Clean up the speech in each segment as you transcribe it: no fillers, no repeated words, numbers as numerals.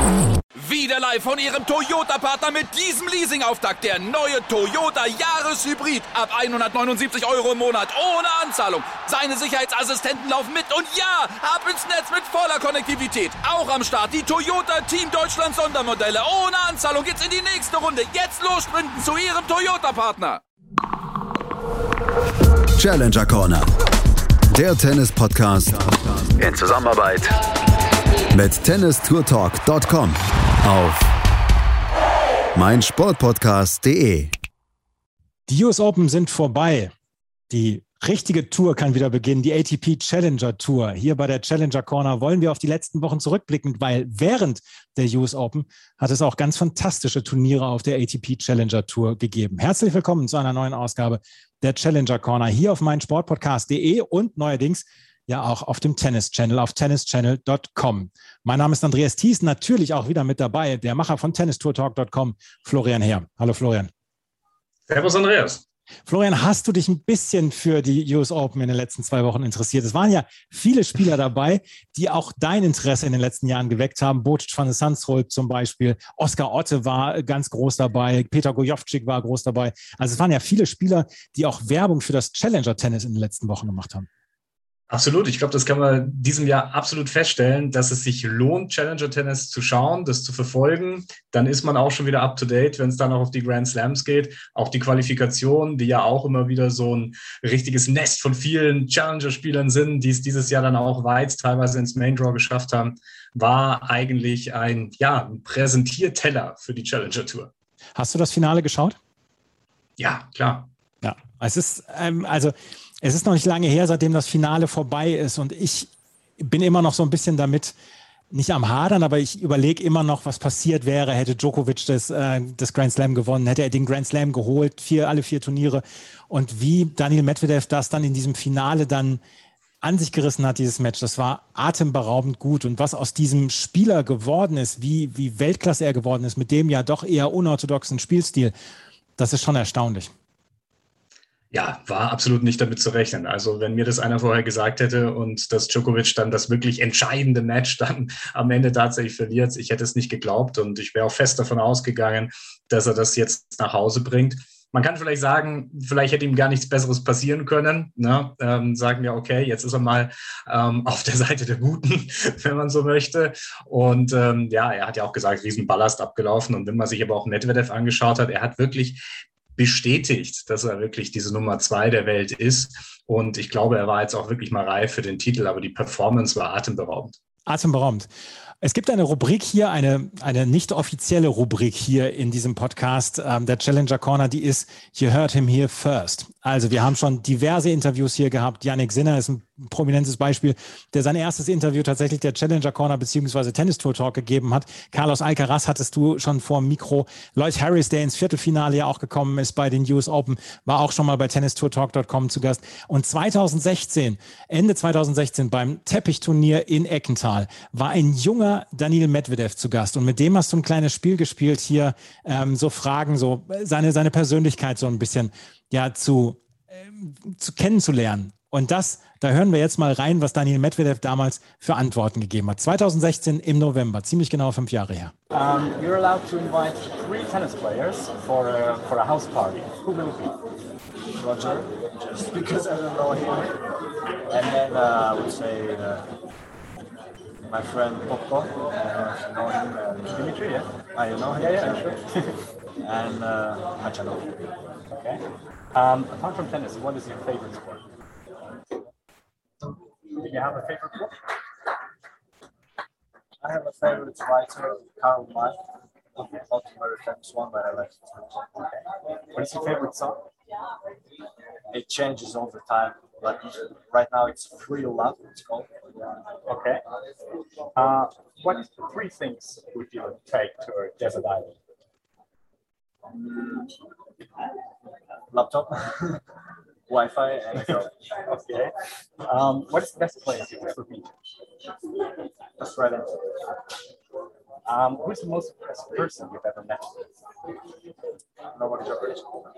Wieder live von Ihrem Toyota-Partner mit diesem Leasing-Auftakt. Der neue Toyota Jahreshybrid. Ab 179 € im Monat. Ohne Anzahlung. Seine Sicherheitsassistenten laufen mit. Und ja, ab ins Netz mit voller Konnektivität. Auch am Start die Toyota Team Deutschland Sondermodelle. Ohne Anzahlung geht's in die nächste Runde. Jetzt los sprinten zu Ihrem Toyota-Partner. Challenger Corner. Der Tennis-Podcast in Zusammenarbeit mit tennistourtalk.com auf meinsportpodcast.de. Die US Open sind vorbei. Die richtige Tour kann wieder beginnen, die ATP Challenger Tour. Hier bei der Challenger Corner wollen wir auf die letzten Wochen zurückblicken, weil während der US Open hat es auch ganz fantastische Turniere auf der ATP Challenger Tour gegeben. Herzlich willkommen zu einer neuen Ausgabe der Challenger Corner hier auf meinsportpodcast.de und neuerdings ja auch auf dem Tennis-Channel, auf tennischannel.com. Mein Name ist Andreas Thies, natürlich auch wieder mit dabei, der Macher von tennistourtalk.com, Florian Heer. Hallo Florian. Servus Andreas. Florian, hast du dich ein bisschen für die US Open in den letzten 2 Wochen interessiert? Es waren ja viele Spieler dabei, die auch dein Interesse in den letzten Jahren geweckt haben. Botic van de Zandschulp zum Beispiel, Oskar Otte war ganz groß dabei, Peter Gojowczyk war groß dabei. Also es waren ja viele Spieler, die auch Werbung für das Challenger-Tennis in den letzten Wochen gemacht haben. Absolut. Ich glaube, das kann man diesem Jahr absolut feststellen, dass es sich lohnt, Challenger-Tennis zu schauen, das zu verfolgen. Dann ist man auch schon wieder up-to-date, wenn es dann auch auf die Grand Slams geht. Auch die Qualifikation, die ja auch immer wieder so ein richtiges Nest von vielen Challenger-Spielern sind, die es dieses Jahr dann auch weit teilweise ins Main-Draw geschafft haben, war eigentlich ein Präsentierteller für die Challenger-Tour. Hast du das Finale geschaut? Ja, klar. Ja, es ist es ist noch nicht lange her, seitdem das Finale vorbei ist und ich bin immer noch so ein bisschen damit, nicht am Hadern, aber ich überlege immer noch, was passiert wäre, hätte Djokovic das Grand Slam gewonnen, hätte er den Grand Slam geholt, alle 4 Turniere und wie Daniil Medvedev das dann in diesem Finale dann an sich gerissen hat, dieses Match, das war atemberaubend gut und was aus diesem Spieler geworden ist, wie Weltklasse er geworden ist, mit dem ja doch eher unorthodoxen Spielstil, das ist schon erstaunlich. Ja, war absolut nicht damit zu rechnen. Also wenn mir das einer vorher gesagt hätte und dass Djokovic dann das wirklich entscheidende Match dann am Ende tatsächlich verliert, ich hätte es nicht geglaubt und ich wäre auch fest davon ausgegangen, dass er das jetzt nach Hause bringt. Man kann vielleicht sagen, vielleicht hätte ihm gar nichts Besseres passieren können. Ne? Sagen wir, okay, jetzt ist er mal auf der Seite der Guten, wenn man so möchte. Und er hat ja auch gesagt, Riesenballast abgelaufen. Und wenn man sich aber auch Medvedev angeschaut hat, er hat wirklich bestätigt, dass er wirklich diese Nummer 2 der Welt ist. Und ich glaube, er war jetzt auch wirklich mal reif für den Titel, aber die Performance war atemberaubend. Atemberaubend. Es gibt eine Rubrik hier, eine nicht offizielle Rubrik hier in diesem Podcast, der Challenger Corner, die ist You Heard Him Here First. Also wir haben schon diverse Interviews hier gehabt. Yannick Sinner ist ein prominentes Beispiel, der sein erstes Interview tatsächlich der Challenger Corner bzw. Tennis Tour Talk gegeben hat. Carlos Alcaraz hattest du schon vor dem Mikro. Lloyd Harris, der ins Viertelfinale ja auch gekommen ist bei den US Open, war auch schon mal bei tennistourtalk.com zu Gast. Und Ende 2016 beim Teppichturnier in Eckental war ein junger Daniil Medvedev zu Gast. Und mit dem hast du ein kleines Spiel gespielt hier, so Fragen, so seine Persönlichkeit so ein bisschen zu kennenzulernen. Und da hören wir jetzt mal rein, was Daniil Medvedev damals für Antworten gegeben hat. 2016 im November, ziemlich genau 5 Jahre her. You're allowed to invite 3 tennis players for a house party. Who will it be? Roger, just because I don't know him. And then I would say my friend Popko, you know him, Dimitri, yeah? You know him? Yeah, sure. And Machado. Okay. Apart from tennis, what is your favorite sport? Do you have a favorite book? I have a favorite writer, Karl May. Okay, not a very famous one, but I like it. Okay. What is your favorite song? It changes all the time, but right now it's Free Love, it's called. Okay. What 3 things would you take to a desert island? Laptop, Wi-Fi, and a girl. Okay. What is the best place you ever been? That's right answer. Who's the most impressive person you've ever met? Nobody Djokovic.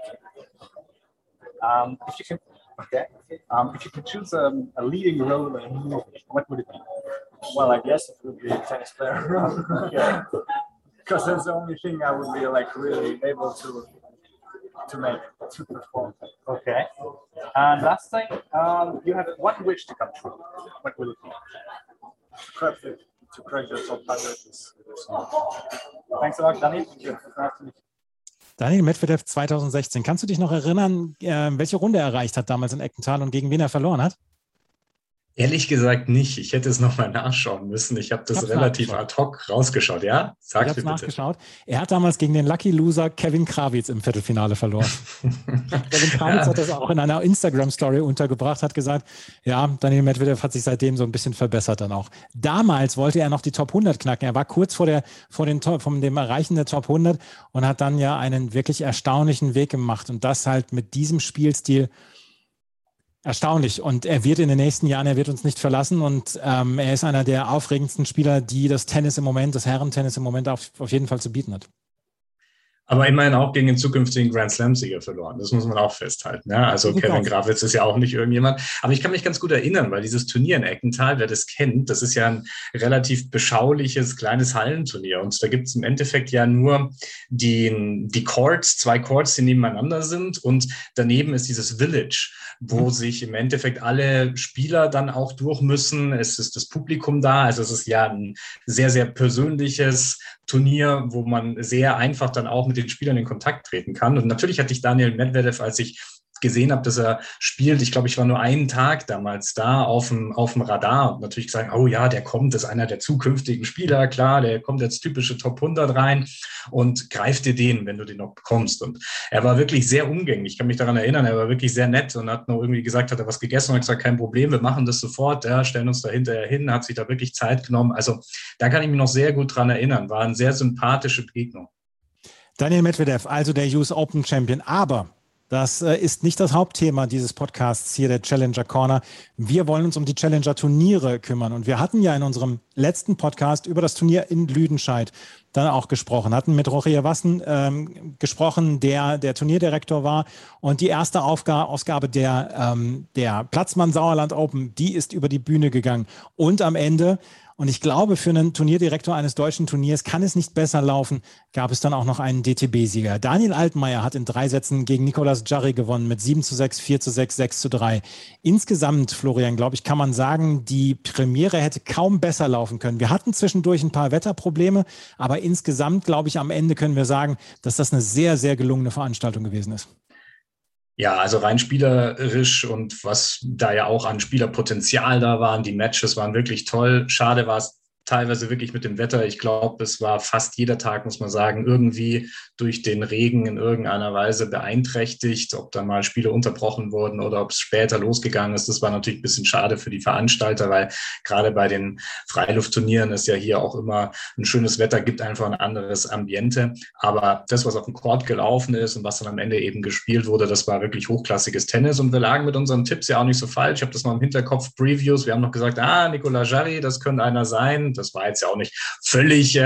If you can, okay. If you could choose a leading role in a movie, what would it be? Well, I guess it would be a tennis player. Yeah. Because that's the only thing I would be like really able to perform. Okay. And last thing, you have one wish to come true. What will it be? To crack the top 100 is Thanks a lot, Daniel. Daniil Medvedev 2016. Kannst du dich noch erinnern, welche Runde er erreicht hat damals in Eckenthal und gegen wen er verloren hat? Ehrlich gesagt nicht. Ich hätte es nochmal nachschauen müssen. Ich habe das relativ ad hoc rausgeschaut. Ja, sag mir bitte. Nachgeschaut. Er hat damals gegen den Lucky Loser Kevin Krawitz im Viertelfinale verloren. Kevin Krawitz hat das auch in einer Instagram-Story untergebracht, hat gesagt, ja, Daniil Medvedev hat sich seitdem so ein bisschen verbessert dann auch. Damals wollte er noch die Top 100 knacken. Er war kurz vor dem Erreichen der Top 100 und hat dann ja einen wirklich erstaunlichen Weg gemacht. Und das halt mit diesem Spielstil erstaunlich. Und er wird in den nächsten Jahren, er wird uns nicht verlassen und er ist einer der aufregendsten Spieler, die das Herrentennis im Moment auf jeden Fall zu bieten hat. Aber immerhin auch gegen den zukünftigen Grand Slam-Sieger verloren. Das muss man auch festhalten. Ja? Also Kevin Krawitz ist ja auch nicht irgendjemand. Aber ich kann mich ganz gut erinnern, weil dieses Turnier in Eckenthal, wer das kennt, das ist ja ein relativ beschauliches, kleines Hallenturnier. Und da gibt es im Endeffekt ja nur die Courts, 2 Courts, die nebeneinander sind. Und daneben ist dieses Village, wo sich im Endeffekt alle Spieler dann auch durch müssen. Es ist das Publikum da. Also es ist ja ein sehr, sehr persönliches Turnier, wo man sehr einfach dann auch mit den Spielern in Kontakt treten kann. Und natürlich hatte ich Daniil Medvedev, als ich gesehen habe, dass er spielt, ich glaube, ich war nur einen Tag damals da auf dem Radar und natürlich gesagt, oh ja, der kommt, das ist einer der zukünftigen Spieler, klar, der kommt jetzt typische Top 100 rein und greif dir den, wenn du den noch bekommst. Und er war wirklich sehr umgänglich. Ich kann mich daran erinnern, er war wirklich sehr nett und hat noch irgendwie gesagt, hat er was gegessen und hat gesagt, kein Problem, wir machen das sofort, ja, stellen uns da hinterher hin, hat sich da wirklich Zeit genommen. Also da kann ich mich noch sehr gut dran erinnern. War eine sehr sympathische Begegnung. Daniil Medvedev, also der US Open Champion, aber das ist nicht das Hauptthema dieses Podcasts hier, der Challenger Corner. Wir wollen uns um die Challenger-Turniere kümmern. Und wir hatten ja in unserem letzten Podcast über das Turnier in Lüdenscheid dann auch gesprochen, hatten mit Roger Wassen gesprochen, der Turnierdirektor war. Und die erste Ausgabe der Platzmann Sauerland Open, die ist über die Bühne gegangen. Und am Ende, und ich glaube, für einen Turnierdirektor eines deutschen Turniers kann es nicht besser laufen, gab es dann auch noch einen DTB-Sieger. Daniil Altmaier hat in 3 Sätzen gegen Nicolas Jarry gewonnen mit 7:6, 4:6, 6:3. Insgesamt, Florian, glaube ich, kann man sagen, die Premiere hätte kaum besser laufen können. Wir hatten zwischendurch ein paar Wetterprobleme, aber insgesamt, glaube ich, am Ende können wir sagen, dass das eine sehr, sehr gelungene Veranstaltung gewesen ist. Ja, also rein spielerisch und was da ja auch an Spielerpotenzial da waren, die Matches waren wirklich toll. Schade war es teilweise wirklich mit dem Wetter. Ich glaube, es war fast jeder Tag, muss man sagen, irgendwie durch den Regen in irgendeiner Weise beeinträchtigt, ob da mal Spiele unterbrochen wurden oder ob es später losgegangen ist. Das war natürlich ein bisschen schade für die Veranstalter, weil gerade bei den Freiluftturnieren es ja hier auch immer ein schönes Wetter gibt, einfach ein anderes Ambiente. Aber das, was auf dem Court gelaufen ist und was dann am Ende eben gespielt wurde, das war wirklich hochklassiges Tennis. Und wir lagen mit unseren Tipps ja auch nicht so falsch. Ich habe das mal im Hinterkopf, Previews. Wir haben noch gesagt, Nicolas Jarry, das könnte einer sein. Das war jetzt ja auch nicht völlig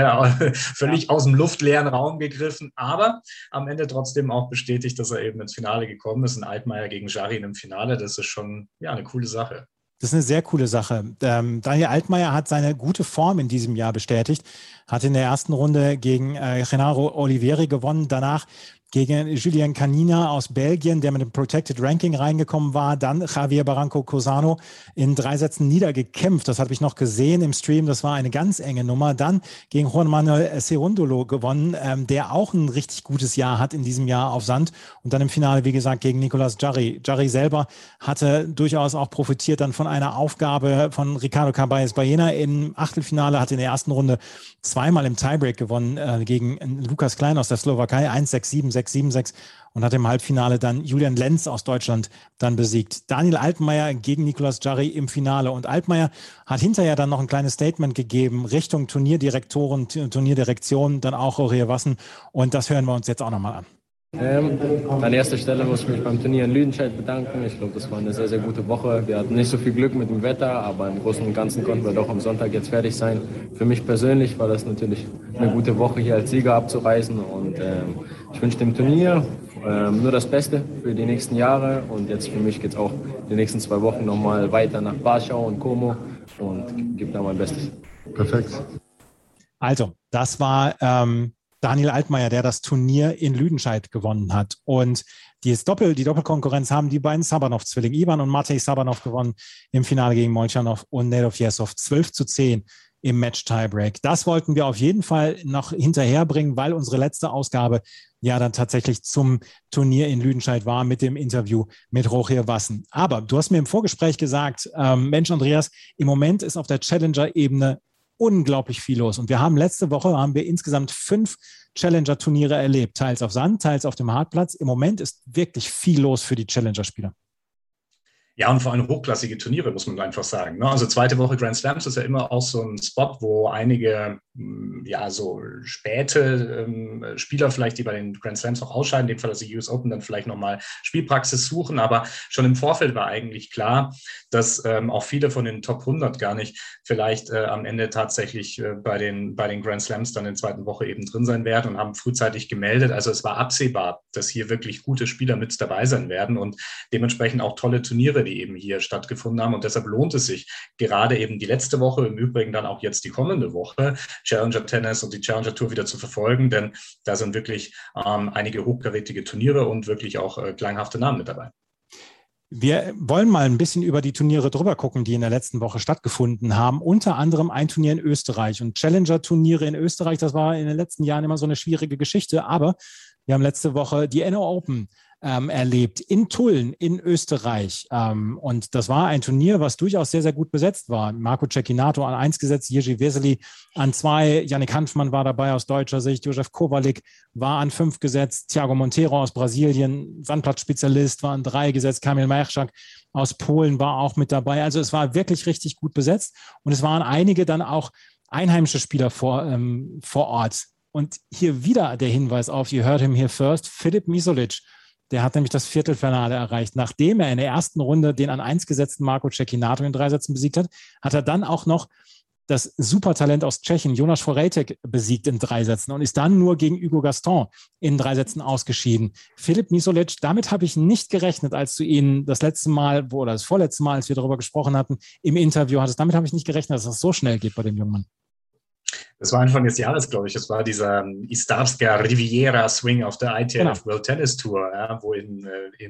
aus dem luftleeren Raum gegriffen, aber am Ende trotzdem auch bestätigt, dass er eben ins Finale gekommen ist. Ein Altmaier gegen Jarry im Finale, das ist schon eine coole Sache. Das ist eine sehr coole Sache. Daniil Altmaier hat seine gute Form in diesem Jahr bestätigt, hat in der ersten Runde gegen Genaro Olivieri gewonnen, danach gegen Julien Canina aus Belgien, der mit dem Protected Ranking reingekommen war. Dann Javier Barranco-Cosano in 3 Sätzen niedergekämpft. Das habe ich noch gesehen im Stream. Das war eine ganz enge Nummer. Dann gegen Juan Manuel Cerúndolo gewonnen, der auch ein richtig gutes Jahr hat in diesem Jahr auf Sand. Und dann im Finale, wie gesagt, gegen Nicolas Jarry. Jarry selber hatte durchaus auch profitiert dann von einer Aufgabe von Ricardo Caballes-Baena im Achtelfinale, hat in der ersten Runde 2-mal im Tiebreak gewonnen gegen Lukas Klein aus der Slowakei, 1-6, 7-6, 7-6 und hat im Halbfinale dann Julian Lenz aus Deutschland dann besiegt. Daniil Altmaier gegen Nicolas Jarry im Finale. Und Altmaier hat hinterher dann noch ein kleines Statement gegeben Richtung Turnierdirektoren, Turnierdirektion, dann auch Roger Wassen. Und das hören wir uns jetzt auch nochmal an. An erster Stelle muss ich mich beim Turnier in Lüdenscheid bedanken. Ich glaube, das war eine sehr, sehr gute Woche. Wir hatten nicht so viel Glück mit dem Wetter, aber im Großen und Ganzen konnten wir doch am Sonntag jetzt fertig sein. Für mich persönlich war das natürlich eine gute Woche, hier als Sieger abzureisen. Und ich wünsche dem Turnier nur das Beste für die nächsten Jahre. Und jetzt für mich geht es auch die nächsten 2 Wochen nochmal weiter nach Warschau und Como. und gebe da mein Bestes. Perfekt. Also, das war Daniel Altmaier, der das Turnier in Lüdenscheid gewonnen hat. Und die Doppelkonkurrenz haben die beiden Sabanov-Zwillinge, Ivan und Matej Sabanov, gewonnen im Finale gegen Molchanov und Nedovjesov 12-10 im Match-Tiebreak. Das wollten wir auf jeden Fall noch hinterherbringen, weil unsere letzte Ausgabe ja dann tatsächlich zum Turnier in Lüdenscheid war mit dem Interview mit Roger Wassen. Aber du hast mir im Vorgespräch gesagt, Mensch, Andreas, im Moment ist auf der Challenger-Ebene unglaublich viel los. Und letzte Woche haben wir insgesamt 5 Challenger-Turniere erlebt, teils auf Sand, teils auf dem Hartplatz. Im Moment ist wirklich viel los für die Challenger-Spieler. Ja, und vor allem hochklassige Turniere, muss man einfach sagen. Ne? Also zweite Woche Grand Slams ist ja immer auch so ein Spot, wo einige so späte Spieler vielleicht, die bei den Grand Slams auch ausscheiden, in dem Fall also die US Open, dann vielleicht nochmal Spielpraxis suchen. Aber schon im Vorfeld war eigentlich klar, dass auch viele von den Top 100 gar nicht vielleicht am Ende tatsächlich bei den Grand Slams dann in der zweiten Woche eben drin sein werden und haben frühzeitig gemeldet. Also es war absehbar, dass hier wirklich gute Spieler mit dabei sein werden und dementsprechend auch tolle Turniere, die eben hier stattgefunden haben. Und deshalb lohnt es sich gerade eben die letzte Woche, im Übrigen dann auch jetzt die kommende Woche, Challenger Tennis und die Challenger Tour wieder zu verfolgen, denn da sind wirklich einige hochkarätige Turniere und wirklich auch klanghafte Namen mit dabei. Wir wollen mal ein bisschen über die Turniere drüber gucken, die in der letzten Woche stattgefunden haben. Unter anderem ein Turnier in Österreich. Und Challenger-Turniere in Österreich, das war in den letzten Jahren immer so eine schwierige Geschichte. Aber wir haben letzte Woche die NO Open erlebt in Tulln in Österreich. Und das war ein Turnier, was durchaus sehr, sehr gut besetzt war. Marco Cecchinato an 1 gesetzt, Jiří Veselý an 2, Yannick Hanfmann war dabei aus deutscher Sicht, Josef Kowalik war an 5 gesetzt, Thiago Monteiro aus Brasilien, Sandplatzspezialist, war an 3 gesetzt, Kamil Majchrzak aus Polen war auch mit dabei. Also es war wirklich richtig gut besetzt und es waren einige dann auch einheimische Spieler vor Ort. Und hier wieder der Hinweis auf, you heard him here first, Filip Misolic. Der hat nämlich das Viertelfinale erreicht. Nachdem er in der ersten Runde den an 1 gesetzten Marco Cecchinato in 3 Sätzen besiegt hat, hat er dann auch noch das Supertalent aus Tschechien, Jonas Forejtek, besiegt in 3 Sätzen und ist dann nur gegen Hugo Gaston in 3 Sätzen ausgeschieden. Filip Misolic, damit habe ich nicht gerechnet, als du ihn das letzte Mal oder das vorletzte Mal, als wir darüber gesprochen hatten, im Interview hattest. Damit habe ich nicht gerechnet, dass das so schnell geht bei dem jungen Mann. Das war Anfang des Jahres, glaube ich. Das war dieser Istarska Riviera Swing auf der ITF World Tennis Tour, ja, wo in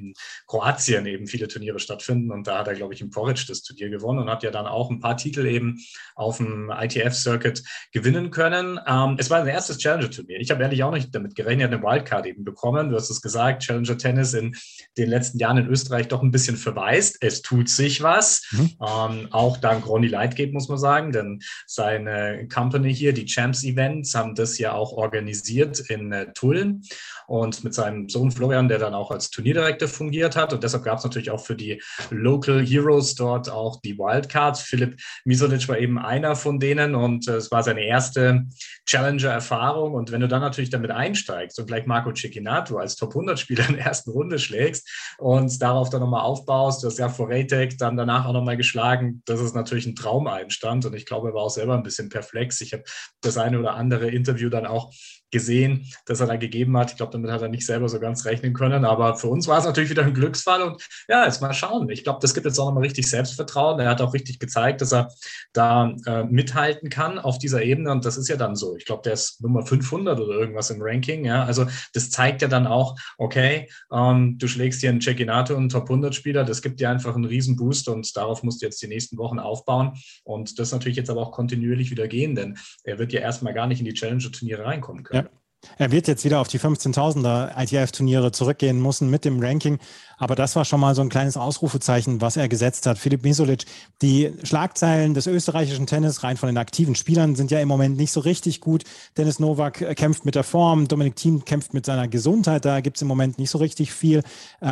Kroatien eben viele Turniere stattfinden. Und da hat er, glaube ich, im Porridge das Turnier gewonnen und hat ja dann auch ein paar Titel eben auf dem ITF-Circuit gewinnen können. Es war sein erstes Challenger-Turnier. Ich habe ehrlich auch nicht damit gerechnet. Er hat eine Wildcard eben bekommen. Du hast es gesagt, Challenger Tennis in den letzten Jahren in Österreich doch ein bisschen verwaist. Es tut sich was. Auch dank Ronny Leitgeb, muss man sagen, denn seine Company hier, die Champs Events, haben das ja auch organisiert in Tulln und mit seinem Sohn Florian, der dann auch als Turnierdirektor fungiert hat. Und deshalb gab es natürlich auch für die Local Heroes dort auch die Wildcards. Filip Misolic war eben einer von denen und es war seine erste Challenger-Erfahrung. Und wenn du dann natürlich damit einsteigst und gleich Marco Cecchinato als Top-100-Spieler in der ersten Runde schlägst und darauf dann nochmal aufbaust, du hast ja Forejtek dann danach auch nochmal geschlagen, das ist natürlich ein Traumeinstand. Und ich glaube, er war auch selber ein bisschen perplex. Ich habe das eine oder andere Interview dann auch gesehen, das er da gegeben hat. Ich glaube, damit hat er nicht selber so ganz rechnen können. Aber für uns war es natürlich wieder ein Glücksfall. Und ja, jetzt mal schauen. Ich glaube, das gibt jetzt auch nochmal richtig Selbstvertrauen. Er hat auch richtig gezeigt, dass er da mithalten kann auf dieser Ebene. Und das ist ja dann so. Ich glaube, der ist Nummer 500 oder irgendwas im Ranking. Ja, also das zeigt ja dann auch, okay, du schlägst hier einen Cecchinato, einen Top-100-Spieler. Das gibt dir einfach einen riesen Boost und darauf musst du jetzt die nächsten Wochen aufbauen. Und das natürlich jetzt aber auch kontinuierlich wieder gehen, denn er wird ja erstmal gar nicht in die Challenger-Turniere reinkommen können. Ja. Er wird jetzt wieder auf die 15.000er ITF-Turniere zurückgehen müssen mit dem Ranking. Aber das war schon mal so ein kleines Ausrufezeichen, was er gesetzt hat. Filip Misolic, die Schlagzeilen des österreichischen Tennis, rein von den aktiven Spielern, sind ja im Moment nicht so richtig gut. Dennis Novak kämpft mit der Form, Dominic Thiem kämpft mit seiner Gesundheit. Da gibt es im Moment nicht so richtig viel.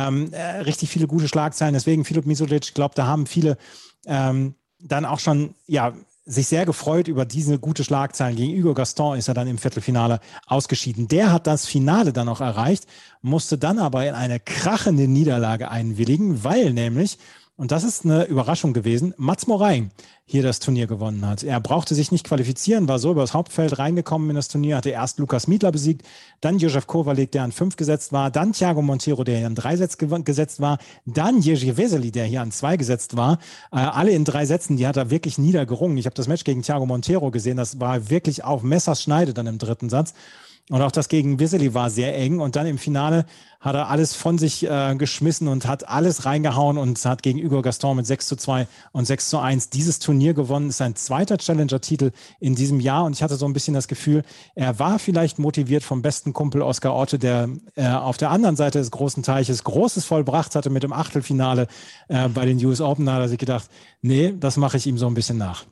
Richtig viele gute Schlagzeilen. Deswegen Filip Misolic, ich glaube, da haben viele dann auch schon, ja, sich sehr gefreut über diese gute Schlagzeilen. Gegen Hugo Gaston ist er dann im Viertelfinale ausgeschieden. Der hat das Finale dann noch erreicht, musste dann aber in eine krachende Niederlage einwilligen, weil nämlich und das ist eine Überraschung gewesen, Mats Moraing hier das Turnier gewonnen hat. Er brauchte sich nicht qualifizieren, war so über das Hauptfeld reingekommen in das Turnier, hatte erst Lukas Miedler besiegt, dann Jožef Kovalik, der an 5 gesetzt war, dann Thiago Monteiro, der hier an 3 gesetzt war, dann Jerzy Vesely, der hier an 2 gesetzt war. Alle in 3 Sätzen, die hat er wirklich niedergerungen. Ich habe das Match gegen Thiago Monteiro gesehen, das war wirklich auf Messerschneide dann im 3. Satz. Und auch das gegen Vesely war sehr eng. Und dann im Finale hat er alles von sich geschmissen und hat alles reingehauen und hat gegen Hugo Gaston mit 6:2 und 6:1 dieses Turnier gewonnen. Ist sein 2. Challenger-Titel in diesem Jahr. Und ich hatte so ein bisschen das Gefühl, er war vielleicht motiviert vom besten Kumpel Oscar Otte, der auf der anderen Seite des großen Teiches Großes vollbracht hatte mit dem Achtelfinale bei den US Open. Da hat er sich gedacht, nee, das mache ich ihm so ein bisschen nach.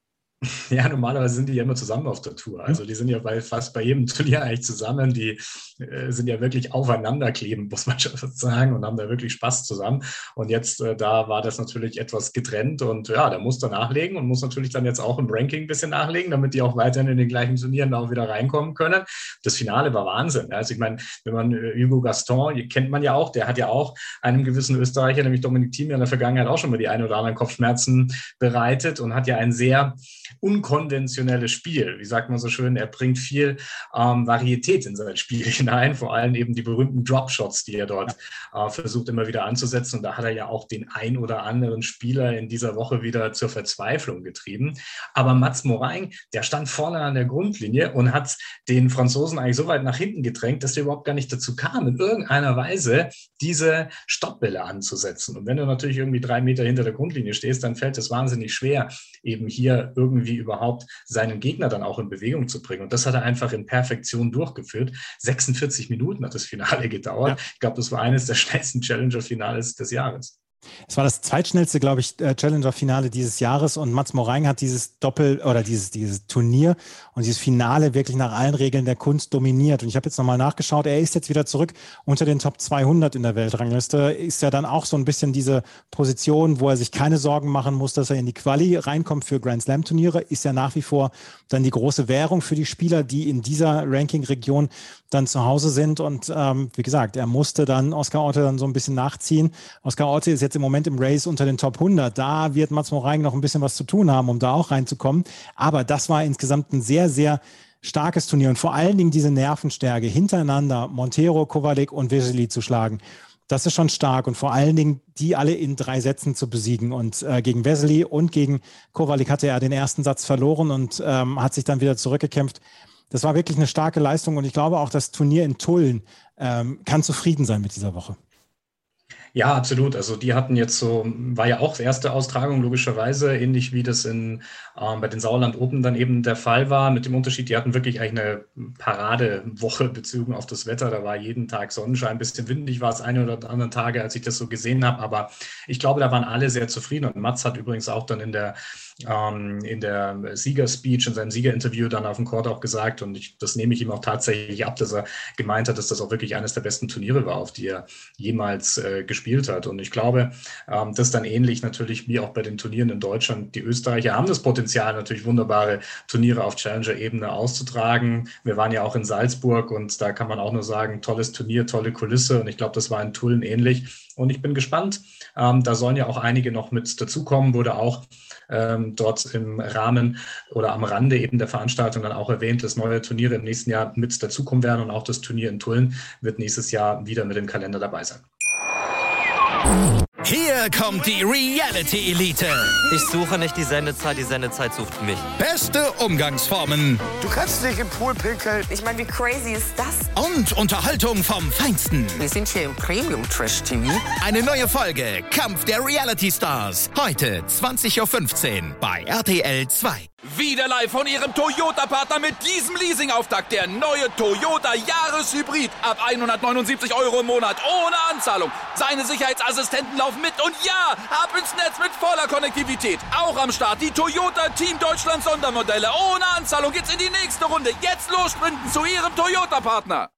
Ja, normalerweise sind die ja immer zusammen auf der Tour. Also die sind ja fast bei jedem Turnier eigentlich zusammen. Die sind ja wirklich aufeinanderklebend, muss man schon sagen, und haben da wirklich Spaß zusammen. Und jetzt, da war das natürlich etwas getrennt und ja, der muss da nachlegen und muss natürlich dann jetzt auch im Ranking ein bisschen nachlegen, damit die auch weiterhin in den gleichen Turnieren auch wieder reinkommen können. Das Finale war Wahnsinn. Also ich meine, wenn man Hugo Gaston, kennt man ja auch, der hat ja auch einem gewissen Österreicher, nämlich Dominic Thiem, in der Vergangenheit auch schon mal die ein oder anderen Kopfschmerzen bereitet und hat ja ein sehr unkonventionelles Spiel. Wie sagt man so schön, er bringt viel Varietät in sein Spiel hinein, vor allem eben die berühmten Dropshots, die er dort versucht immer wieder anzusetzen. Und da hat er ja auch den ein oder anderen Spieler in dieser Woche wieder zur Verzweiflung getrieben. Aber Mats Moraing, der stand vorne an der Grundlinie und hat den Franzosen eigentlich so weit nach hinten gedrängt, dass der überhaupt gar nicht dazu kam, in irgendeiner Weise diese Stoppbälle anzusetzen. Und wenn du natürlich irgendwie 3 Meter hinter der Grundlinie stehst, dann fällt es wahnsinnig schwer, eben hier irgendwie überhaupt seinen Gegner dann auch in Bewegung zu bringen. Und das hat er einfach in Perfektion durchgeführt. 46 Minuten hat das Finale gedauert. Ja. Ich glaube, das war eines der schnellsten Challenger-Finales des Jahres. Es war das zweitschnellste, glaube ich, Challenger-Finale dieses Jahres und Mats Moraing hat dieses dieses Turnier und dieses Finale wirklich nach allen Regeln der Kunst dominiert. Und ich habe jetzt nochmal nachgeschaut, er ist jetzt wieder zurück unter den Top 200 in der Weltrangliste. Ist ja dann auch so ein bisschen diese Position, wo er sich keine Sorgen machen muss, dass er in die Quali reinkommt für Grand Slam-Turniere. Ist ja nach wie vor dann die große Währung für die Spieler, die in dieser Ranking-Region dann zu Hause sind. Und wie gesagt, er musste dann Oscar Otte dann so ein bisschen nachziehen. Oscar Otte ist jetzt im Moment im Race unter den Top 100. Da wird Mats Moraing noch ein bisschen was zu tun haben, um da auch reinzukommen. Aber das war insgesamt ein sehr, sehr starkes Turnier und vor allen Dingen diese Nervenstärke hintereinander Monteiro, Kovalik und Vesely zu schlagen. Das ist schon stark und vor allen Dingen die alle in 3 Sätzen zu besiegen. Und gegen Vesely und gegen Kovalik hatte er den ersten Satz verloren und hat sich dann wieder zurückgekämpft. Das war wirklich eine starke Leistung und ich glaube auch, das Turnier in Tulln kann zufrieden sein mit dieser Woche. Ja, absolut. Also die hatten jetzt so, war ja auch erste Austragung logischerweise, ähnlich wie das bei den Sauerland Open dann eben der Fall war, mit dem Unterschied, die hatten wirklich eigentlich eine Paradewoche bezogen auf das Wetter. Da war jeden Tag Sonnenschein, ein bisschen windig war es eine oder andere Tage, als ich das so gesehen habe. Aber ich glaube, da waren alle sehr zufrieden. Und Mats hat übrigens auch dann in der Siegerspeech, in seinem Siegerinterview dann auf dem Court auch gesagt, und das nehme ich ihm auch tatsächlich ab, dass er gemeint hat, dass das auch wirklich eines der besten Turniere war, auf die er jemals gespielt hat. Und ich glaube, das ist dann ähnlich natürlich wie auch bei den Turnieren in Deutschland. Die Österreicher haben das Potenzial, natürlich wunderbare Turniere auf Challenger-Ebene auszutragen. Wir waren ja auch in Salzburg und da kann man auch nur sagen, tolles Turnier, tolle Kulisse. Und ich glaube, das war in Tulln ähnlich. Und ich bin gespannt. Da sollen ja auch einige noch mit dazukommen, wurde auch dort im Rahmen oder am Rande eben der Veranstaltung dann auch erwähnt, dass neue Turniere im nächsten Jahr mit dazukommen werden und auch das Turnier in Tulln wird nächstes Jahr wieder mit im Kalender dabei sein. Hier kommt die Reality-Elite. Ich suche nicht die Sendezeit sucht mich. Beste Umgangsformen. Du kannst nicht im Pool pinkeln. Ich meine, wie crazy ist das? Und Unterhaltung vom Feinsten. Wir sind hier im Premium-Trash-TV. Eine neue Folge Kampf der Reality-Stars. Heute 20.15 Uhr bei RTL 2. Wieder live von Ihrem Toyota-Partner mit diesem Leasing-Auftakt. Der neue Toyota Jahreshybrid. Ab 179 € im Monat. Ohne Anzahlung. Seine Sicherheitsassistenten laufen mit. Und ja, ab ins Netz mit voller Konnektivität. Auch am Start die Toyota Team Deutschland Sondermodelle. Ohne Anzahlung geht's in die nächste Runde. Jetzt los sprinten zu Ihrem Toyota-Partner.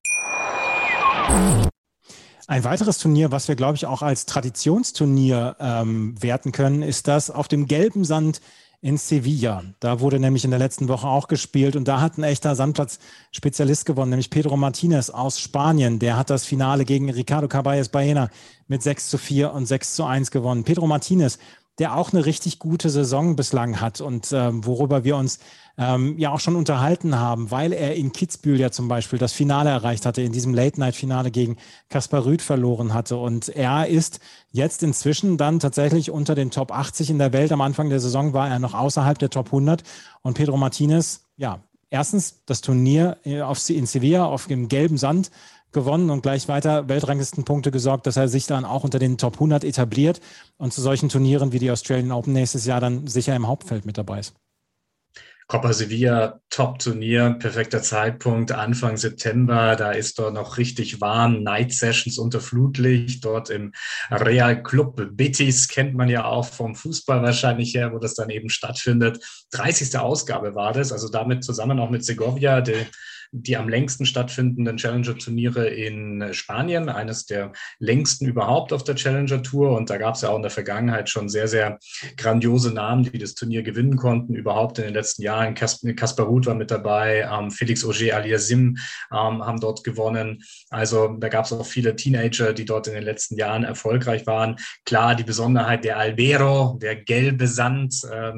Ein weiteres Turnier, was wir, glaube ich, auch als Traditionsturnier werten können, ist das auf dem gelben Sand in Sevilla. Da wurde nämlich in der letzten Woche auch gespielt und da hat ein echter Sandplatz-Spezialist gewonnen, nämlich Pedro Martinez aus Spanien. Der hat das Finale gegen Ricardo Caballes Baena mit 6:4 und 6:1 gewonnen. Pedro Martinez, der auch eine richtig gute Saison bislang hat und worüber wir uns ja auch schon unterhalten haben, weil er in Kitzbühel ja zum Beispiel das Finale erreicht hatte, in diesem Late-Night-Finale gegen Kaspar Rüth verloren hatte. Und er ist jetzt inzwischen dann tatsächlich unter den Top 80 in der Welt. Am Anfang der Saison war er noch außerhalb der Top 100. Und Pedro Martinez, ja, erstens das Turnier in Sevilla auf dem gelben Sand gewonnen und gleich weiter Weltranglistenpunkte gesorgt, dass er sich dann auch unter den Top 100 etabliert und zu solchen Turnieren wie die Australian Open nächstes Jahr dann sicher im Hauptfeld mit dabei ist. Copa Sevilla, Top-Turnier, perfekter Zeitpunkt, Anfang September, da ist dort noch richtig warm, Night Sessions unter Flutlicht, dort im Real Club Betis, kennt man ja auch vom Fußball wahrscheinlich her, wo das dann eben stattfindet. 30. Ausgabe war das, also damit zusammen auch mit Segovia, die am längsten stattfindenden Challenger-Turniere in Spanien, eines der längsten überhaupt auf der Challenger-Tour. Und da gab es ja auch in der Vergangenheit schon sehr, sehr grandiose Namen, die das Turnier gewinnen konnten, überhaupt in den letzten Jahren. Kaspar Rüth war mit dabei, Felix Auger-Aliassime haben dort gewonnen. Also da gab es auch viele Teenager, die dort in den letzten Jahren erfolgreich waren. Klar, die Besonderheit der Albero, der gelbe Sand,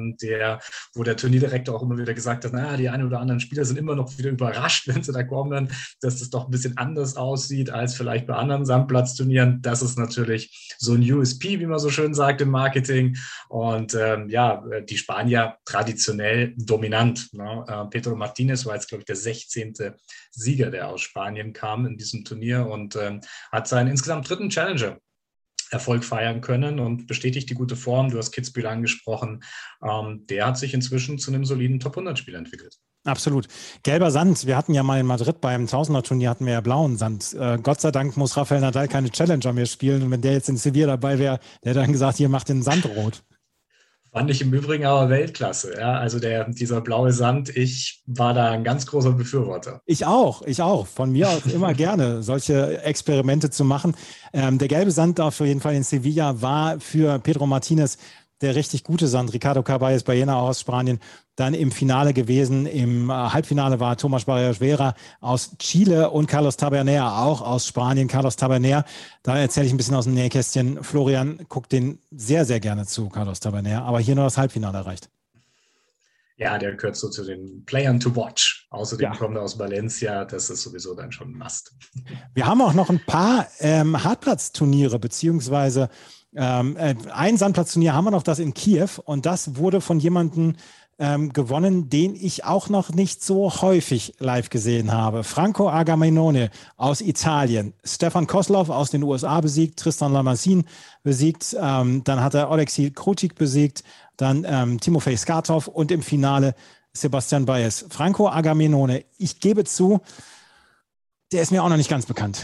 wo der Turnierdirektor auch immer wieder gesagt hat, die einen oder anderen Spieler sind immer noch wieder überrascht, wenn sie da kommen, dass das doch ein bisschen anders aussieht als vielleicht bei anderen Sandplatzturnieren. Das ist natürlich so ein USP, wie man so schön sagt im Marketing. Und die Spanier traditionell dominant. Ne? Pedro Martinez war jetzt, glaube ich, der 16. Sieger, der aus Spanien kam in diesem Turnier und hat seinen insgesamt 3. Challenger Erfolg feiern können und bestätigt die gute Form. Du hast Kitzbühel angesprochen. Der hat sich inzwischen zu einem soliden Top-100-Spieler entwickelt. Absolut. Gelber Sand. Wir hatten ja mal in Madrid beim Tausender-Turnier hatten wir ja blauen Sand. Gott sei Dank muss Rafael Nadal keine Challenger mehr spielen. Und wenn der jetzt in Sevilla dabei wäre, der hätte dann gesagt, hier macht den Sand rot. Fand ich im Übrigen aber Weltklasse. Ja? Also dieser blaue Sand, ich war da ein ganz großer Befürworter. Ich auch. Von mir aus immer gerne, solche Experimente zu machen. Der gelbe Sand auf jeden Fall in Sevilla war für Pedro Martinez der richtig gute Sand. Ricardo Caballes Baena aus Spanien, dann im Finale gewesen. Im Halbfinale war Tomás Barrios-Vera aus Chile und Carlos Taberner auch aus Spanien. Carlos Taberner, da erzähle ich ein bisschen aus dem Nähkästchen. Florian guckt den sehr, sehr gerne zu, Carlos Taberner, aber hier nur das Halbfinale erreicht. Ja, der gehört so zu den Playern to watch. Außerdem kommt er aus Valencia, das ist sowieso dann schon ein Must. Wir haben auch noch ein paar Hartplatzturniere, beziehungsweise ein Sandplatzturnier haben wir noch, das in Kiew, und das wurde von jemandem gewonnen, den ich auch noch nicht so häufig live gesehen habe. Franco Agamenone aus Italien, Stefan Kozlov aus den USA besiegt, Tristan Lamassin besiegt, dann hat er Oleksiy Krutik besiegt, dann Timofey Skatov und im Finale Sebastian Baez. Franco Agamenone, ich gebe zu, der ist mir auch noch nicht ganz bekannt.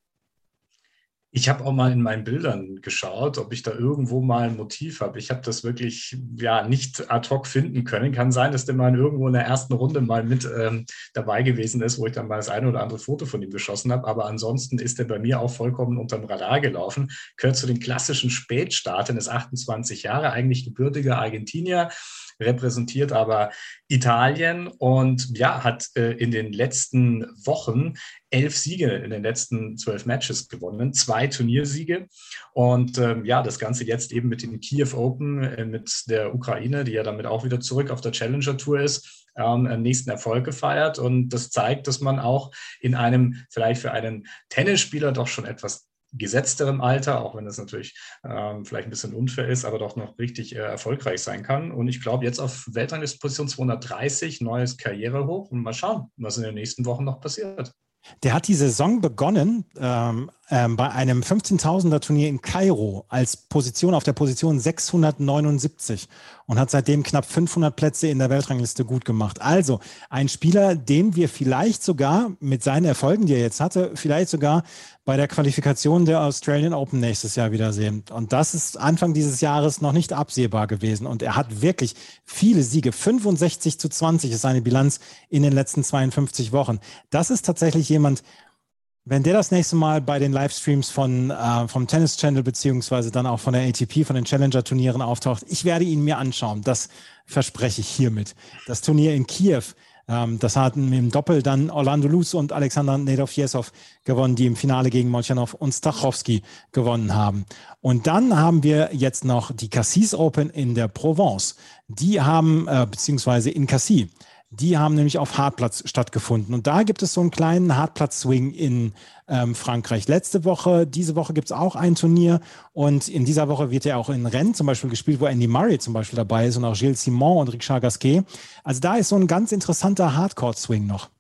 Ich habe auch mal in meinen Bildern geschaut, ob ich da irgendwo mal ein Motiv habe. Ich habe das wirklich nicht ad hoc finden können. Kann sein, dass der mal irgendwo in der ersten Runde mal mit dabei gewesen ist, wo ich dann mal das eine oder andere Foto von ihm geschossen habe. Aber ansonsten ist er bei mir auch vollkommen unterm Radar gelaufen. Gehört zu den klassischen Spätstartern, ist 28 Jahre, eigentlich gebürtiger Argentinier, repräsentiert aber Italien und hat in den letzten Wochen 11 Siege in den letzten 12 Matches gewonnen, 2 Turniersiege und das Ganze jetzt eben mit den Kiew Open mit der Ukraine, die ja damit auch wieder zurück auf der Challenger Tour ist, nächsten Erfolg gefeiert, und das zeigt, dass man auch in einem vielleicht für einen Tennisspieler doch schon etwas gesetzterem Alter, auch wenn das natürlich vielleicht ein bisschen unfair ist, aber doch noch richtig erfolgreich sein kann. Und ich glaube, jetzt auf Weltranglistenposition 230, neues Karrierehoch, und mal schauen, was in den nächsten Wochen noch passiert. Der hat die Saison begonnen bei einem 15.000er Turnier in Kairo als Position auf der Position 679 und hat seitdem knapp 500 Plätze in der Weltrangliste gut gemacht. Also ein Spieler, den wir vielleicht sogar mit seinen Erfolgen, die er jetzt hatte, vielleicht sogar bei der Qualifikation der Australian Open nächstes Jahr wiedersehen. Und das ist Anfang dieses Jahres noch nicht absehbar gewesen. Und er hat wirklich viele Siege. 65-20 ist seine Bilanz in den letzten 52 Wochen. Das ist tatsächlich jemand, Wenn der das nächste Mal bei den Livestreams vom Tennis Channel beziehungsweise dann auch von der ATP, von den Challenger-Turnieren auftaucht, ich werde ihn mir anschauen. Das verspreche ich hiermit. Das Turnier in Kiew, das hatten im Doppel dann Orlando Luz und Alexander Nedovjesov gewonnen, die im Finale gegen Molchanov und Stachowski gewonnen haben. Und dann haben wir jetzt noch die Cassis Open in der Provence. Die haben, beziehungsweise in Cassis, die haben nämlich auf Hartplatz stattgefunden. Und da gibt es so einen kleinen Hartplatz-Swing in Frankreich. Diese Woche gibt es auch ein Turnier. Und in dieser Woche wird ja auch in Rennes zum Beispiel gespielt, wo Andy Murray zum Beispiel dabei ist und auch Gilles Simon und Richard Gasquet. Also da ist so ein ganz interessanter Hardcourt-Swing noch.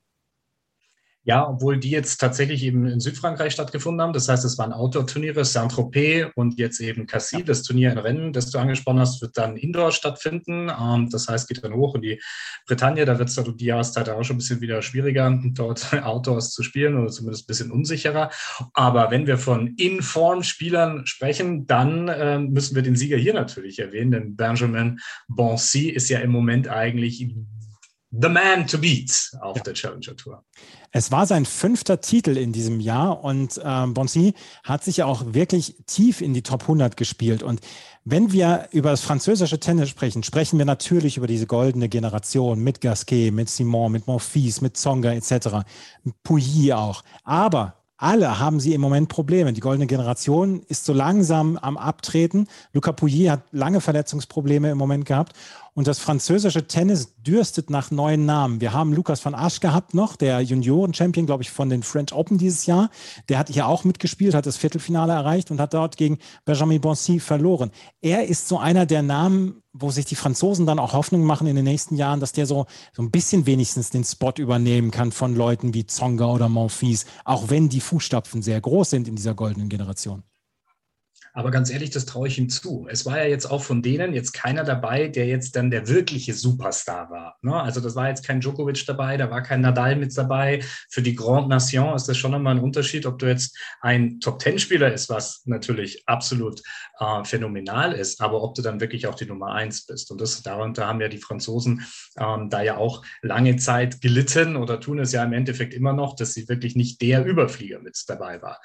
Ja, obwohl die jetzt tatsächlich eben in Südfrankreich stattgefunden haben. Das heißt, es waren Outdoor-Turniere, Saint-Tropez und jetzt eben Cassis. Das Turnier in Rennes, das du angesprochen hast, wird dann Indoor stattfinden. Das heißt, geht dann hoch in die Bretagne. Da wird es die Jahreszeit auch schon ein bisschen wieder schwieriger, dort Outdoors zu spielen oder zumindest ein bisschen unsicherer. Aber wenn wir von In-Form-Spielern sprechen, dann müssen wir den Sieger hier natürlich erwähnen, denn Benjamin Bonzi ist ja im Moment eigentlich the man to beat auf der Challenger Tour. Es war sein 5. Titel in diesem Jahr und Bonzi hat sich ja auch wirklich tief in die Top 100 gespielt. Und wenn wir über das französische Tennis sprechen, sprechen wir natürlich über diese goldene Generation mit Gasquet, mit Simon, mit Monfils, mit Tsonga etc., mit Pouilly auch. Aber alle haben sie im Moment Probleme. Die goldene Generation ist so langsam am Abtreten. Lucas Pouilly hat lange Verletzungsprobleme im Moment gehabt. Und das französische Tennis dürstet nach neuen Namen. Wir haben Lucas van Asch gehabt noch, der Junioren-Champion, glaube ich, von den French Open dieses Jahr. Der hat hier auch mitgespielt, hat das Viertelfinale erreicht und hat dort gegen Benjamin Bonzi verloren. Er ist so einer der Namen, wo sich die Franzosen dann auch Hoffnung machen in den nächsten Jahren, dass der so ein bisschen wenigstens den Spot übernehmen kann von Leuten wie Tsonga oder Monfils, auch wenn die Fußstapfen sehr groß sind in dieser goldenen Generation. Aber ganz ehrlich, das traue ich ihm zu. Es war ja jetzt auch von denen jetzt keiner dabei, der jetzt dann der wirkliche Superstar war. Ne? Also das war jetzt kein Djokovic dabei, da war kein Nadal mit dabei. Für die Grande Nation ist das schon nochmal ein Unterschied, ob du jetzt ein Top-10-Spieler ist, was natürlich absolut phänomenal ist, aber ob du dann wirklich auch die Nummer 1 bist. Und darunter haben ja die Franzosen da ja auch lange Zeit gelitten oder tun es ja im Endeffekt immer noch, dass sie wirklich nicht der Überflieger mit dabei war.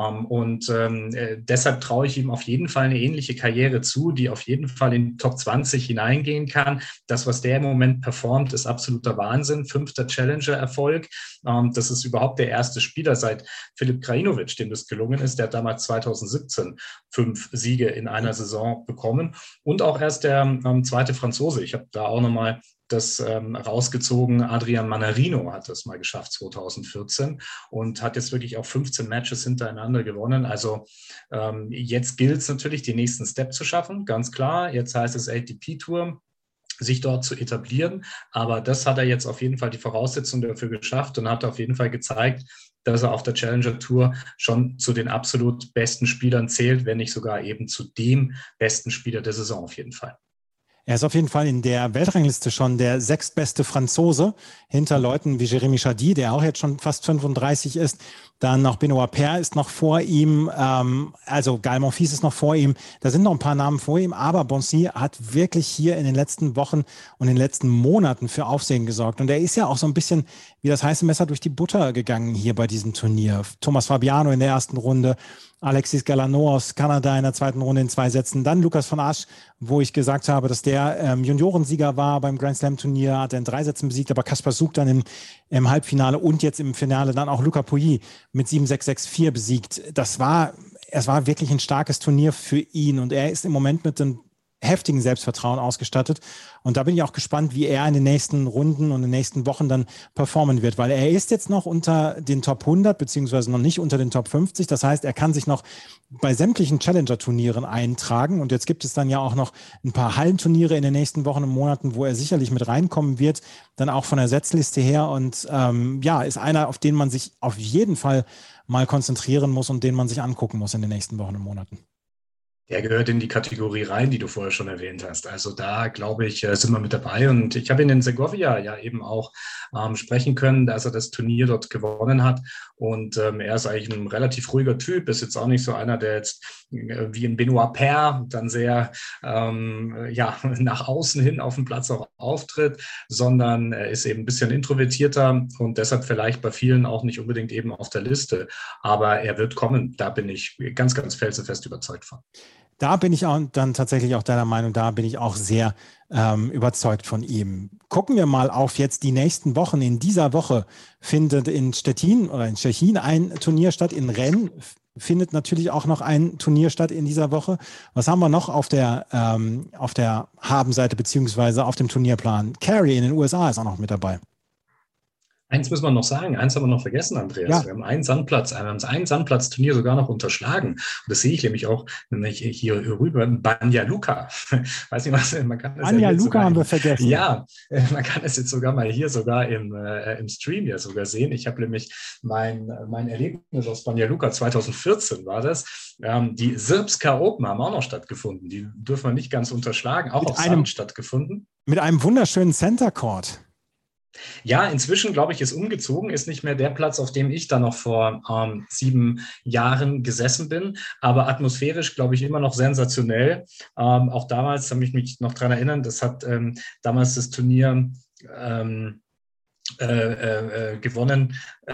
Deshalb traue ich ihm auf jeden Fall eine ähnliche Karriere zu, die auf jeden Fall in die Top 20 hineingehen kann. Das, was der im Moment performt, ist absoluter Wahnsinn. 5. Challenger-Erfolg. Das ist überhaupt der erste Spieler seit Filip Krajinovic, dem das gelungen ist. Der hat damals 2017 5 Siege in einer Saison bekommen und auch erst der zweite Franzose. Ich habe da auch nochmal das rausgezogen. Adrian Manarino hat das mal geschafft 2014 und hat jetzt wirklich auch 15 Matches hintereinander gewonnen. Also jetzt gilt es natürlich, den nächsten Step zu schaffen, ganz klar. Jetzt heißt es ATP-Tour, sich dort zu etablieren. Aber das hat er jetzt auf jeden Fall die Voraussetzung dafür geschafft und hat auf jeden Fall gezeigt, dass er auf der Challenger Tour schon zu den absolut besten Spielern zählt, wenn nicht sogar eben zu dem besten Spieler der Saison auf jeden Fall. Er ist auf jeden Fall in der Weltrangliste schon der 6. beste Franzose, hinter Leuten wie Jérémy Chardy, der auch jetzt schon fast 35 ist. Dann noch Benoit Paire ist noch vor ihm, also Gaël Monfils ist noch vor ihm. Da sind noch ein paar Namen vor ihm, aber Bonzi hat wirklich hier in den letzten Wochen und in den letzten Monaten für Aufsehen gesorgt. Und er ist ja auch so ein bisschen wie das heiße Messer durch die Butter gegangen hier bei diesem Turnier. Thomas Fabiano in der ersten Runde, Alexis Galanou aus Kanada in der zweiten Runde in 2 Sätzen. Dann Lucas van Asch, wo ich gesagt habe, dass der Juniorensieger war beim Grand Slam Turnier, hat er in 3 Sätzen besiegt, aber Kaspar Souk dann im Halbfinale und jetzt im Finale dann auch Lucas Pouilly mit 7-6, 6-4 besiegt. Es war wirklich ein starkes Turnier für ihn und er ist im Moment mit dem heftigen Selbstvertrauen ausgestattet. Und da bin ich auch gespannt, wie er in den nächsten Runden und in den nächsten Wochen dann performen wird, weil er ist jetzt noch unter den Top 100, beziehungsweise noch nicht unter den Top 50. Das heißt, er kann sich noch bei sämtlichen Challenger-Turnieren eintragen. Und jetzt gibt es dann ja auch noch ein paar Hallenturniere in den nächsten Wochen und Monaten, wo er sicherlich mit reinkommen wird, dann auch von der Setzliste her. Und ist einer, auf den man sich auf jeden Fall mal konzentrieren muss und den man sich angucken muss in den nächsten Wochen und Monaten. Der gehört in die Kategorie rein, die du vorher schon erwähnt hast. Also da, glaube ich, sind wir mit dabei. Und ich habe ihn in Segovia ja eben auch sprechen können, dass er das Turnier dort gewonnen hat. Und er ist eigentlich ein relativ ruhiger Typ, ist jetzt auch nicht so einer, der jetzt wie ein Benoit Paire dann sehr nach außen hin auf dem Platz auch auftritt, sondern er ist eben ein bisschen introvertierter und deshalb vielleicht bei vielen auch nicht unbedingt eben auf der Liste. Aber er wird kommen, da bin ich ganz, ganz felsenfest überzeugt von. Da bin ich auch dann tatsächlich auch deiner Meinung, da bin ich auch sehr überzeugt von ihm. Gucken wir mal auf jetzt die nächsten Wochen. In dieser Woche findet in Stettin ein Turnier statt. In Rennes findet natürlich auch noch ein Turnier statt in dieser Woche. Was haben wir noch auf der Habenseite beziehungsweise auf dem Turnierplan? Carey in den USA ist auch noch mit dabei. Eins müssen wir noch sagen, eins haben wir noch vergessen, Andreas. Ja. Wir haben ein Sandplatzturnier sogar noch unterschlagen. Und das sehe ich nämlich auch hier rüber, Banja Luka. Weiß nicht, was man kann das Banja Luka haben wir vergessen. Ja, man kann es jetzt sogar mal hier sogar im Stream ja sogar sehen. Ich habe nämlich mein Erlebnis aus Banja Luka 2014 war das. Die Srpska Open haben auch noch stattgefunden. Die dürfen wir nicht ganz unterschlagen, auch auf Sand stattgefunden. Mit einem wunderschönen Center Court. Ja, inzwischen, glaube ich, ist umgezogen, ist nicht mehr der Platz, auf dem ich da noch vor 7 Jahren gesessen bin, aber atmosphärisch, glaube ich, immer noch sensationell. Auch damals, kann ich mich noch daran erinnern, das hat damals das Turnier gewonnen.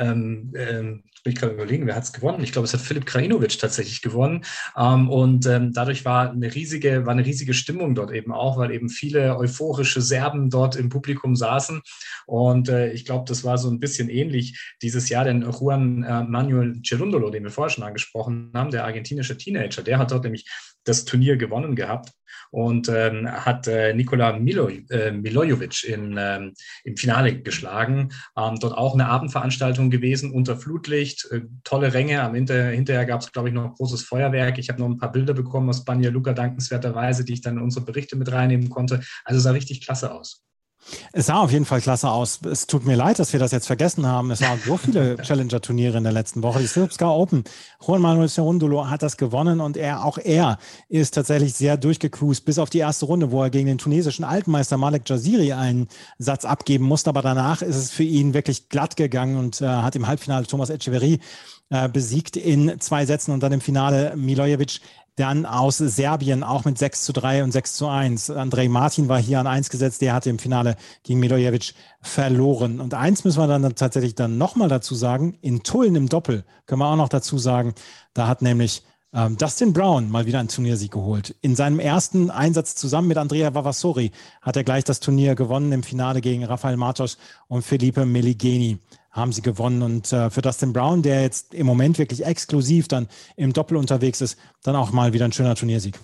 Ich kann überlegen, wer hat es gewonnen? Ich glaube, es hat Filip Krajinovic tatsächlich gewonnen. Dadurch war eine riesige Stimmung dort eben auch, weil eben viele euphorische Serben dort im Publikum saßen. Und ich glaube, das war so ein bisschen ähnlich dieses Jahr, denn Juan Manuel Cerundolo, den wir vorher schon angesprochen haben, der argentinische Teenager, der hat dort nämlich das Turnier gewonnen gehabt und hat Nikola Milojevic im Finale geschlagen. Dort auch eine Abendveranstaltung gewesen unter Flutlicht, tolle Ränge. Hinterher gab es, glaube ich, noch großes Feuerwerk. Ich habe noch ein paar Bilder bekommen aus Banja Luka dankenswerterweise, die ich dann in unsere Berichte mit reinnehmen konnte. Also sah richtig klasse aus. Es sah auf jeden Fall klasse aus. Es tut mir leid, dass wir das jetzt vergessen haben. Es waren so viele Challenger-Turniere in der letzten Woche. Die Srpska Open. Juan Manuel Cerundolo hat das gewonnen und er ist tatsächlich sehr durchgecruised bis auf die erste Runde, wo er gegen den tunesischen Altmeister Malek Jaziri einen Satz abgeben musste. Aber danach ist es für ihn wirklich glatt gegangen und hat im Halbfinale Thomas Etcheverry besiegt in 2 Sätzen und dann im Finale Milojevic dann aus Serbien auch mit 6:3 und 6:1. Andrej Martin war hier an 1 gesetzt, der hatte im Finale gegen Milojevic verloren. Und eins müssen wir dann tatsächlich dann nochmal dazu sagen, in Tulln im Doppel können wir auch noch dazu sagen, da hat nämlich Dustin Brown mal wieder einen Turniersieg geholt. In seinem ersten Einsatz zusammen mit Andrea Vavasori hat er gleich das Turnier gewonnen im Finale gegen Rafael Martos und Felipe Meligeni. Haben sie gewonnen und für Dustin Brown, der jetzt im Moment wirklich exklusiv dann im Doppel unterwegs ist, dann auch mal wieder ein schöner Turniersieg.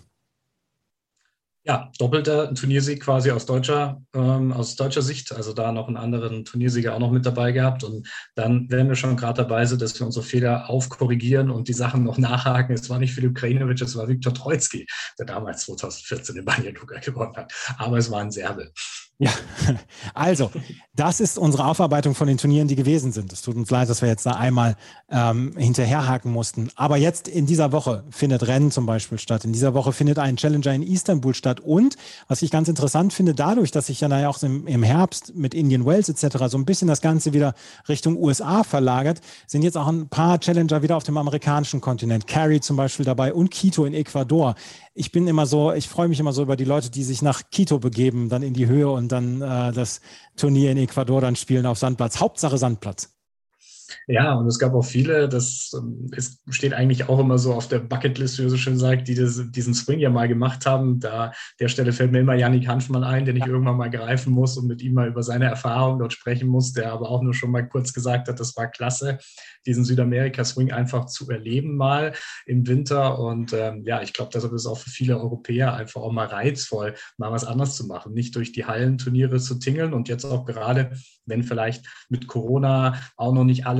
Ja, doppelter Turniersieg quasi aus deutscher Sicht, also da noch einen anderen Turniersieger auch noch mit dabei gehabt und dann, wenn wir schon gerade dabei sind, dass wir unsere Fehler aufkorrigieren und die Sachen noch nachhaken. Es war nicht Filip Krajinovic, es war Viktor Troicki, der damals 2014 in Banja Luka gewonnen hat, aber es war ein Serbe. Ja, also das ist unsere Aufarbeitung von den Turnieren, die gewesen sind. Es tut uns leid, dass wir jetzt da einmal hinterherhaken mussten. Aber jetzt in dieser Woche findet Rennes zum Beispiel statt. In dieser Woche findet ein Challenger in Istanbul statt. Und was ich ganz interessant finde, dadurch, dass sich ja auch im Herbst mit Indian Wells etc. so ein bisschen das Ganze wieder Richtung USA verlagert, sind jetzt auch ein paar Challenger wieder auf dem amerikanischen Kontinent. Carey zum Beispiel dabei und Quito in Ecuador. Ich freue mich immer so über die Leute, die sich nach Quito begeben, dann in die Höhe und dann das Turnier in Ecuador dann spielen auf Sandplatz. Hauptsache Sandplatz. Ja, und es gab auch viele, es steht eigentlich auch immer so auf der Bucketlist, wie man so schön sagt, die diesen Swing ja mal gemacht haben. Da der Stelle fällt mir immer Yannick Hanfmann ein, den ich irgendwann mal greifen muss und mit ihm mal über seine Erfahrung dort sprechen muss, der aber auch nur schon mal kurz gesagt hat, das war klasse, diesen Südamerika-Swing einfach zu erleben mal im Winter. Und ich glaube, deshalb ist es auch für viele Europäer einfach auch mal reizvoll, mal was anderes zu machen, nicht durch die Hallenturniere zu tingeln und jetzt auch gerade, wenn vielleicht mit Corona auch noch nicht alle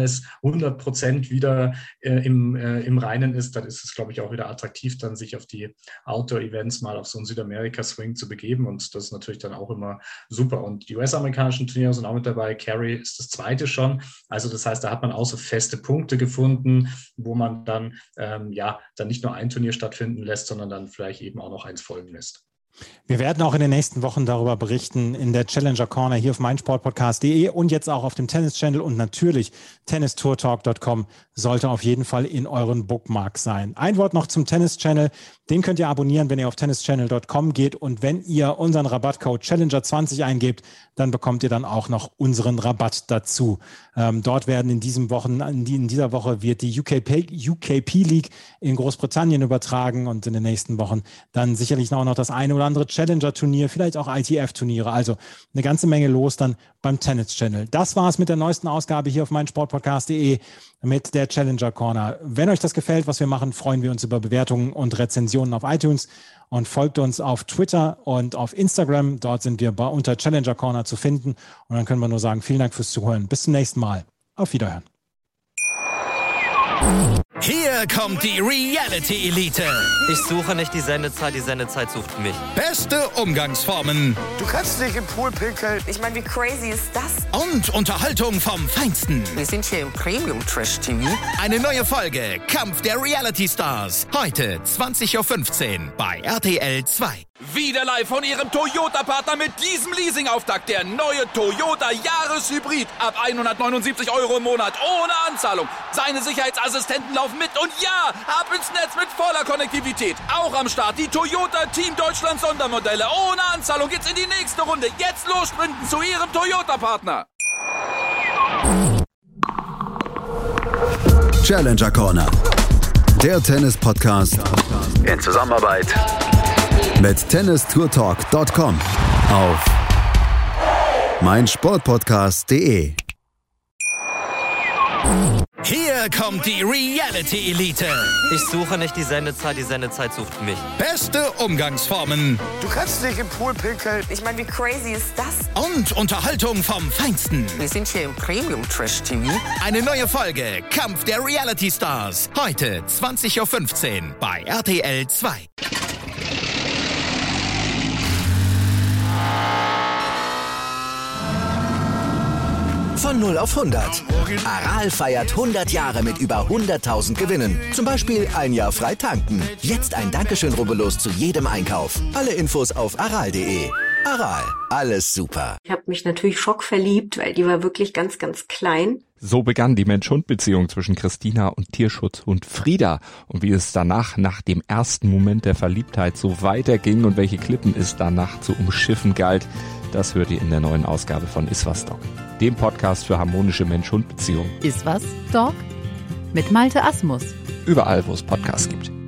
alles 100% wieder im Reinen ist, dann ist es, glaube ich, auch wieder attraktiv, dann sich auf die Outdoor-Events mal auf so einen Südamerika-Swing zu begeben und das ist natürlich dann auch immer super. Und die US-amerikanischen Turniere sind auch mit dabei. Cary ist das zweite schon. Also das heißt, da hat man auch so feste Punkte gefunden, wo man dann dann nicht nur ein Turnier stattfinden lässt, sondern dann vielleicht eben auch noch eins folgen lässt. Wir werden auch in den nächsten Wochen darüber berichten in der Challenger Corner hier auf meinsportpodcast.de und jetzt auch auf dem Tennis Channel und natürlich tennistourtalk.com sollte auf jeden Fall in euren Bookmarks sein. Ein Wort noch zum Tennis Channel. Den könnt ihr abonnieren, wenn ihr auf tennischannel.com geht und wenn ihr unseren Rabattcode Challenger20 eingebt, dann bekommt ihr dann auch noch unseren Rabatt dazu. Dort werden in dieser Woche wird die UKP League in Großbritannien übertragen und in den nächsten Wochen dann sicherlich auch noch das eine oder andere Challenger-Turnier, vielleicht auch ITF-Turniere. Also eine ganze Menge los dann beim Tennis Channel. Das war es mit der neuesten Ausgabe hier auf meinsportpodcast.de mit der Challenger Corner. Wenn euch das gefällt, was wir machen, freuen wir uns über Bewertungen und Rezensionen auf iTunes und folgt uns auf Twitter und auf Instagram. Dort sind wir unter Challenger Corner zu finden. Und dann können wir nur sagen, vielen Dank fürs Zuhören. Bis zum nächsten Mal. Auf Wiederhören. Hier kommt die Reality Elite. Ich suche nicht die Sendezeit sucht mich. Beste Umgangsformen. Du kannst nicht im Pool pinkeln. Ich meine, wie crazy ist das? Und Unterhaltung vom Feinsten. Wir sind hier im Premium-Trash-TV. Eine neue Folge Kampf der Reality Stars. Heute 20.15 Uhr bei RTL 2. Wieder live von Ihrem Toyota-Partner mit diesem Leasing-Auftakt. Der neue Toyota Jahreshybrid. Ab 179 € im Monat. Ohne Anzahlung. Seine Sicherheitsassistenten laufen mit. Und ja, ab ins Netz mit voller Konnektivität. Auch am Start die Toyota Team Deutschland Sondermodelle. Ohne Anzahlung geht's in die nächste Runde. Jetzt los sprinten zu Ihrem Toyota-Partner. Challenger Corner. Der Tennis-Podcast in Zusammenarbeit mit tennistourtalk.com auf meinsportpodcast.de. Hier kommt die Reality Elite. Ich suche nicht die Sendezeit sucht mich. Beste Umgangsformen. Du kannst nicht im Pool pinkeln. Ich meine, wie crazy ist das? Und Unterhaltung vom Feinsten. Wir sind hier im Premium-Trash-TV. Eine neue Folge Kampf der Reality Stars. Heute 20.15 Uhr bei RTL 2. Von 0 auf 100. Aral feiert 100 Jahre mit über 100.000 Gewinnen. Zum Beispiel ein Jahr frei tanken. Jetzt ein Dankeschön, rubbellos zu jedem Einkauf. Alle Infos auf aral.de. Aral, alles super. Ich habe mich natürlich schockverliebt, weil die war wirklich ganz, ganz klein. So begann die Mensch-Hund-Beziehung zwischen Christina und Tierschutzhund Frieda. Und wie es danach, nach dem ersten Moment der Verliebtheit, so weiterging und welche Klippen es danach zu umschiffen galt, das hört ihr in der neuen Ausgabe von Iswas Dog, dem Podcast für harmonische Mensch-Hund-Beziehungen. Iswas Dog? Mit Malte Asmus. Überall, wo es Podcasts gibt.